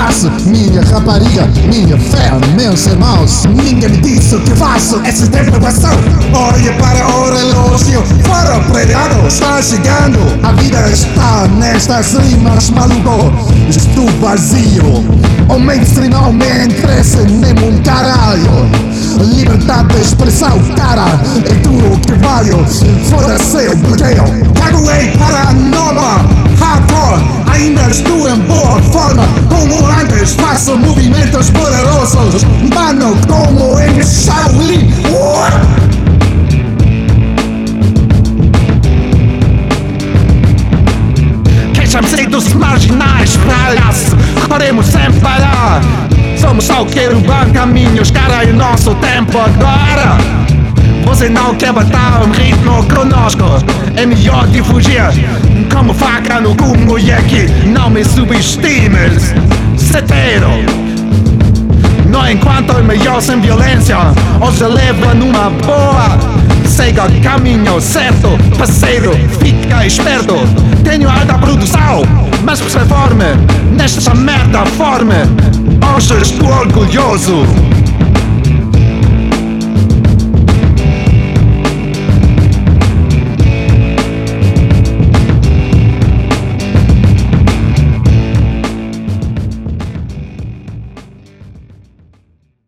faço, minha rapariga, minha fé, meus irmãos. Ninguém me disse o que faço, esse tempo passou. Olha para o relógio, fora pregado, está chegando. A vida está nestas rimas, maluco. Estou vazio, o mainstream não me interessa nem um caralho. Liberdade de expressão, cara, é tudo o que valho. Foda-se o bloqueio, caguei para a nova hardcore. Ainda estou em boa forma, como antes faço movimentos poderosos. Mano, como em Shaolin. Queixam-se dos marginais, praias, corremos sem parar. Somos só que roubar caminhos, cara, é o nosso tempo agora. Você não quer bater um ritmo conosco, é melhor de fugir como faca no gumo. E aqui não me subestimes, setero. No enquanto é melhor sem violência, hoje leva numa boa. Siga o caminho certo, parceiro, fica esperto. Tenho alta produção, mas por ser forme nesta merda forme. Hoje estou orgulhoso.